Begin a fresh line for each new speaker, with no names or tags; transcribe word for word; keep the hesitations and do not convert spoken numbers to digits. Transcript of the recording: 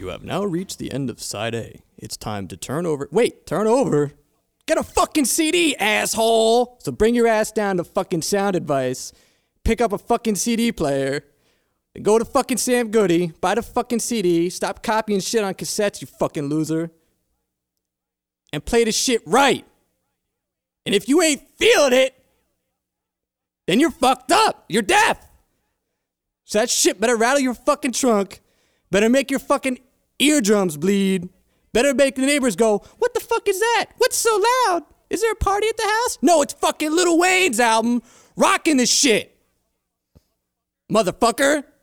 You have now reached the end of side A. It's time to turn over. Wait, turn over? Get a fucking C D, asshole! So bring your ass down to fucking Sound Advice, pick up a fucking C D player, and go to fucking Sam Goody, buy the fucking C D, stop copying shit on cassettes, you fucking loser, and play the shit right. And if you ain't feeling it, then you're fucked up. You're deaf. So that shit better rattle your fucking trunk, better make your fucking eardrums bleed, better make the neighbors go, what the fuck is that? What's so loud? Is there a party at the house? No, it's fucking Lil Wayne's album, rocking this shit. Motherfucker.